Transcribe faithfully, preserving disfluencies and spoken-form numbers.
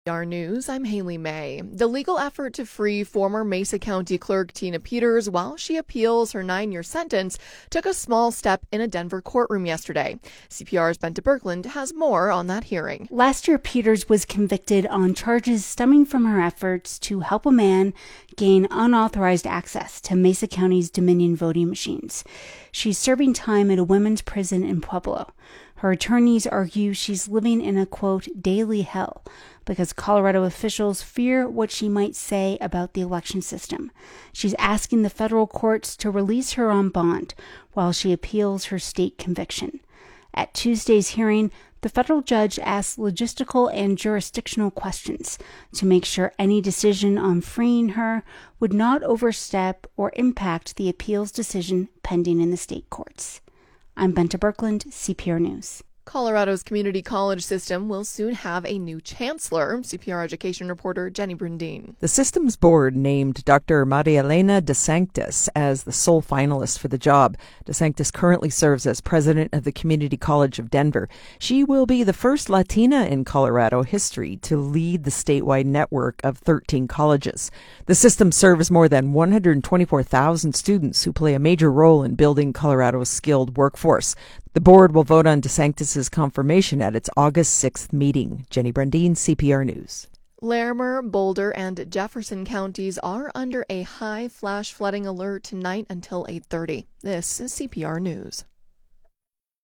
Our News, I'm Haley May. The legal effort to free former Mesa County Clerk Tina Peters while she appeals her nine-year sentence took a small step in a Denver courtroom yesterday. C P R's Bente Birkeland has more on that hearing. Last year, Peters was convicted on charges stemming from her efforts to help a man gain unauthorized access to Mesa County's Dominion voting machines. She's serving time at a women's prison in Pueblo. Her attorneys argue she's living in a, quote, daily hell because Colorado officials fear what she might say about the election system. She's asking the federal courts to release her on bond while she appeals her state conviction. At Tuesday's hearing, the federal judge asked logistical and jurisdictional questions to make sure any decision on freeing her would not overstep or impact the appeals decision pending in the state courts. I'm Bente Birkeland, C P R News. Colorado's community college system will soon have a new chancellor. C P R education reporter Jenny Brundin. The system's board named Doctor Maria Elena DeSanctis as the sole finalist for the job. DeSanctis currently serves as president of the Community College of Denver. She will be the first Latina in Colorado history to lead the statewide network of thirteen colleges. The system serves more than one hundred twenty-four thousand students who play a major role in building Colorado's skilled workforce. The board will vote on DeSanctis' confirmation at its August sixth meeting. Jenny Brundin, C P R News. Larimer, Boulder, and Jefferson counties are under a high flash flooding alert tonight until eight thirty. This is C P R News.